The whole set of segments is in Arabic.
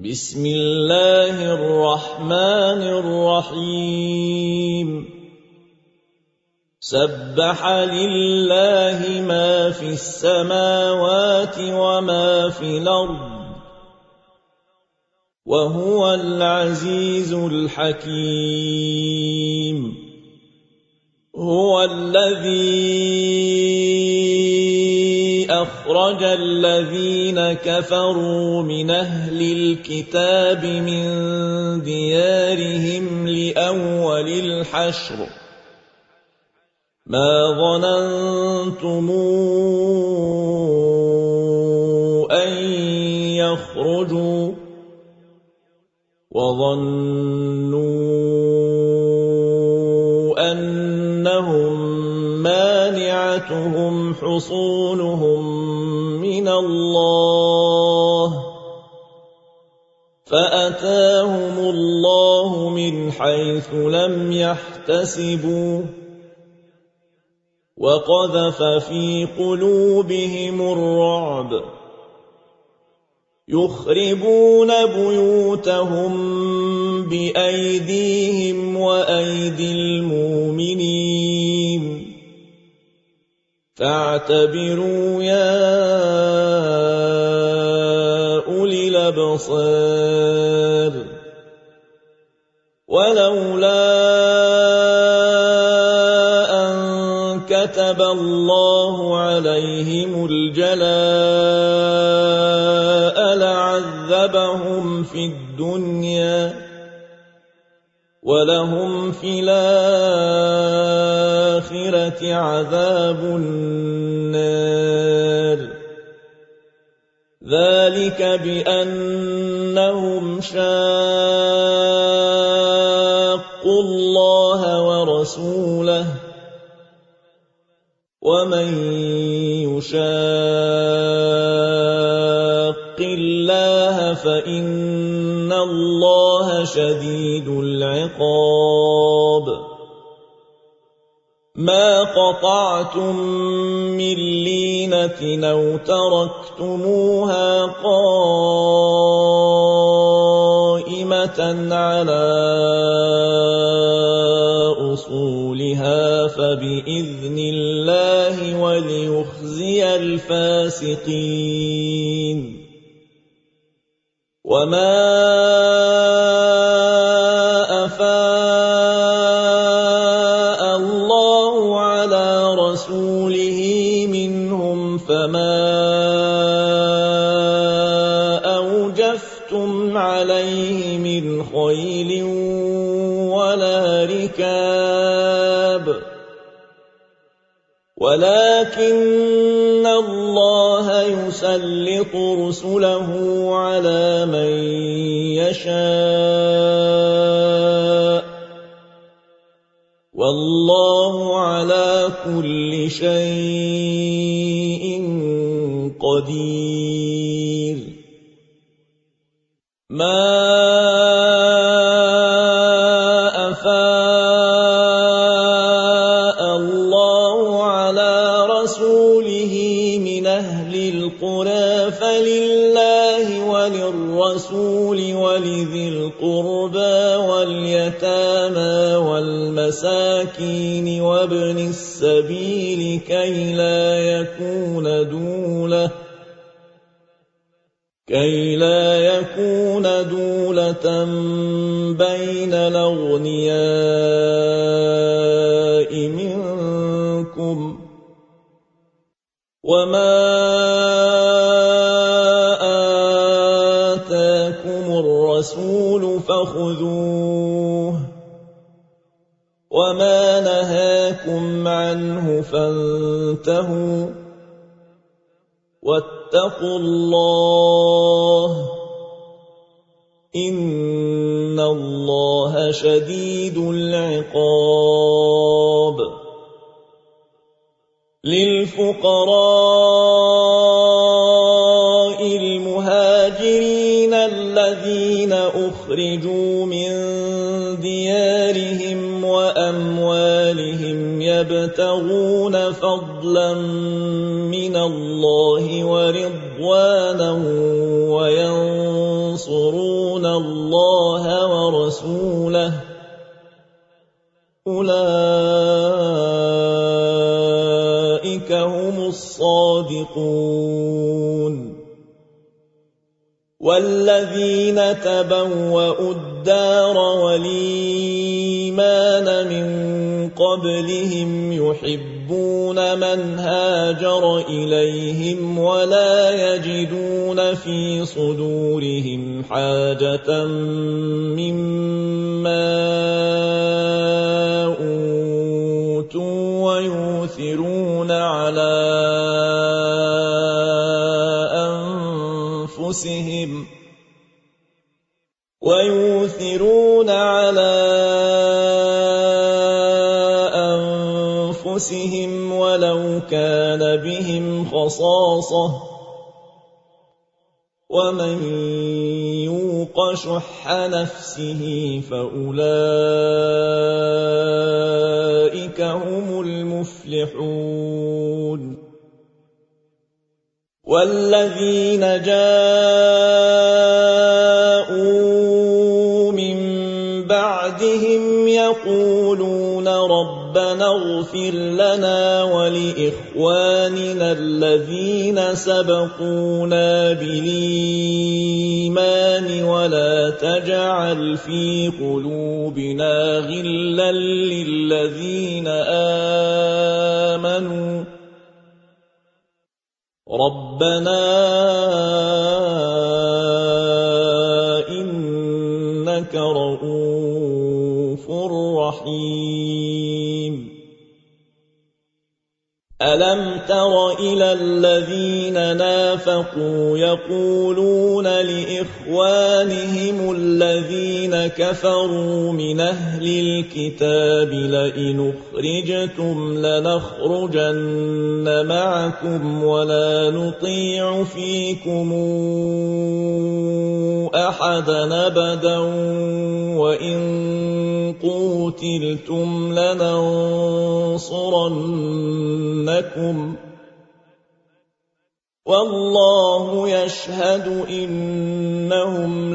بسم الله الرحمن الرحيم سبح لله ما في السماوات وما في الأرض وهو العزيز الحكيم هو الذي أخرج الذين كفروا من أهل الكتاب من ديارهم لأول الحشر ما ظننتم أن يخرجوا وظنوا أنهم مانعتهم حصونهم من الله فأتاهم الله من حيث لم يحتسبوا وقذف في قلوبهم الرعب يخربون بيوتهم بأيديهم وأيدي المؤمنين فاعتبروا يا أولي الأبصار ولولا أن كتب الله عليهم الجلاء لعذبهم في الدنيا ولهم في الآخرة عذاب النار ذلك بأنهم شاقوا الله ورسوله ومن يشاق الله فإن الله شديد العقاب ما قطعتم من لينة أو تركتموها قائمة على أصولها فبإذن الله وليخزي الفاسقين وما أفاء الله على رسوله منهم فما أوجفتم عليه من خيل ولا ركاب ولكن الله يسلط رسله على من يشاء والله على كل شيء قدير ما أفاء الله على رسوله من أهل القرى فلله وللرسول ولذي القربى واليتامى والمساكين وابن السبيل كي لا يكون دولة بين الأغنياء منكم وما آتاكم الرسول فخذوه وما نهاكم عنه فانتهوا واتقوا الله إن الله شديد العقاب للفقراء المهاجرين الذين أخرجوا من ديارهم وأموالهم يبتغون فضلا من الله ورضوانا وينصرون ينصرون الله ورسوله أولئك هم الصادقون والذين تبوأوا الدار والإيمان من قبلهم يحبون من هاجر إليهم ولا يجدون في صدورهم حاجة مما أوتوا ويؤثرون على أنفسهم ولو كان بهم خصاصة ومن يوق شح نفسه فأولئك هم المفلحون والذين جاءوا من بعدهم يقولون ربنا اغفر لنا ولإخواننا الذين سبقونا بالإيمان ولا تجعل في قلوبنا غلا للذين آمنوا ربنا إنك رؤوف رحيم ألم تر إلى الذين نافقوا يقولون لإخوانهم الذين كفروا من أهل الكتاب لئن أخرجتم لنخرجن معكم ولا نطيع فيكم أحدا أبدا وإن قوتلتم لننصرنكم والله يشهد إنهم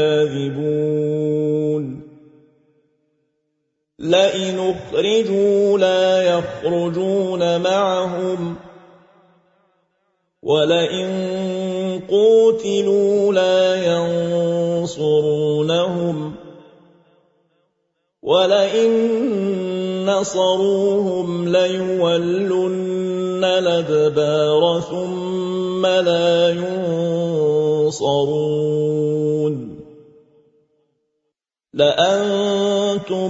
لكاذبون لئن أخرجوا لا يخرجون معهم ولئن قوتلوا لا ينصرونهم ولئن نصروهم ليولن الأدبار ثم لا ينصرون لأنتم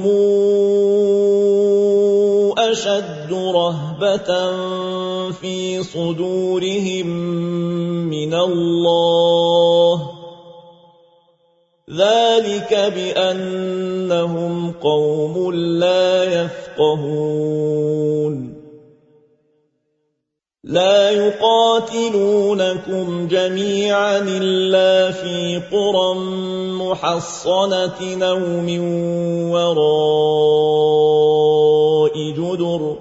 أشد رهبة في صدورهم من الله ذلك بأنهم قوم لا يفقهون لا يقاتلونكم جميعا إلا في قرى محصنة أو من وراء جدر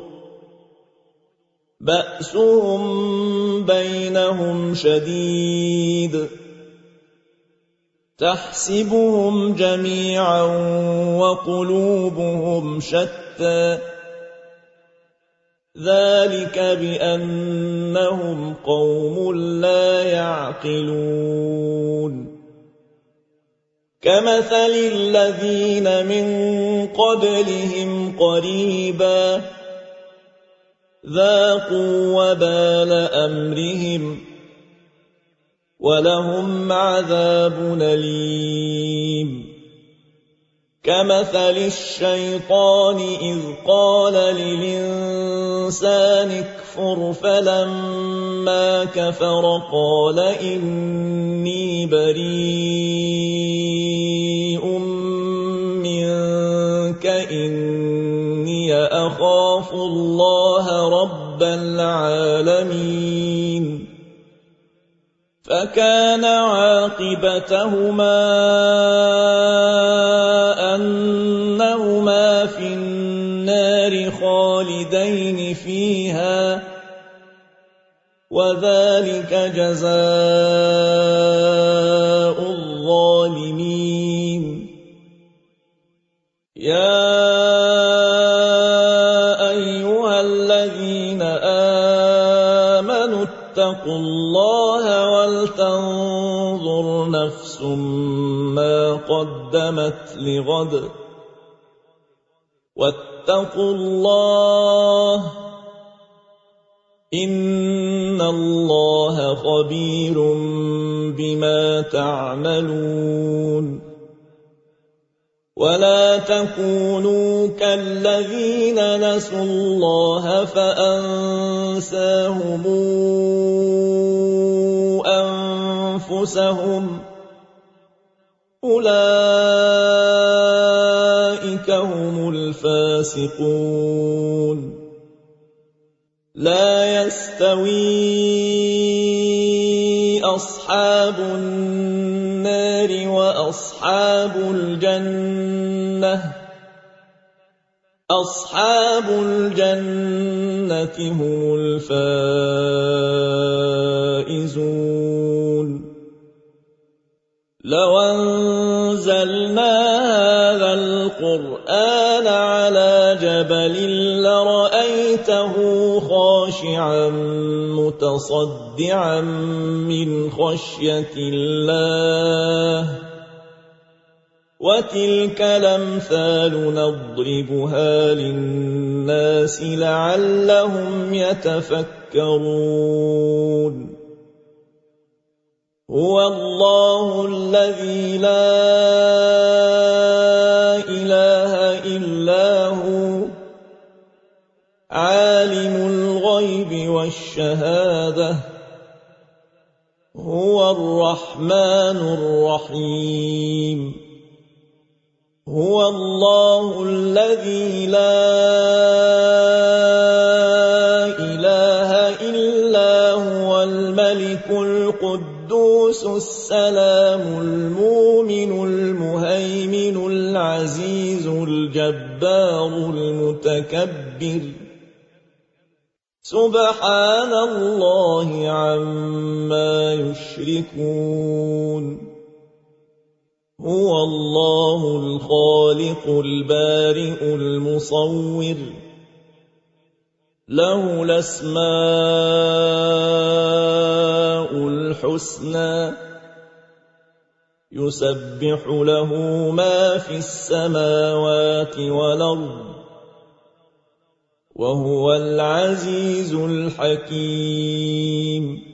بأسهم بينهم شديد تحسبهم جميعا وقلوبهم شتى ذلك بأنهم قوم لا يعقلون كمثل الذين من قبلهم قريبا ذاقوا وبال أمرهم ولهم عذاب أليم كمثل الشيطان إذ قال للإنسان اكفر فلما كفر قال إني بريء منك إني أخاف الله رب العالمين فكان عاقبتهما أنهما في النار خالدين فيها وذلك جزاء الظالمين الظالمين يا أيها الذين آمنوا اتقوا الله ولتنظر نفس ما قدمت لغد واتقوا الله إن الله خبير بما تعملون ولا تكونوا كالذين نسوا الله فأنساهم أنفسهم أولئك هم الفاسقون لا يستوي أصحاب النار وأصحاب الجنة أصحاب الجنة هم الفائزون لو أنزلنا هذا القرآن على جبل لرأيته خاشعا متصدعا من خشية الله وتلك الأمثال نضربها للناس لعلهم يتفكرون هو الله الذي لا إله إلا هو عالم الغيب والشهادة هو الرحمن الرحيم هو الله الذي لا إله إلا هو الملك القدوس السلام المؤمن المهيمن العزيز الجبار المتكبر سبحان الله عما يشركون هو الله الخالق البارئ المصور له الأسماء الحسنى يسبح له ما في السماوات والأرض وهو العزيز الحكيم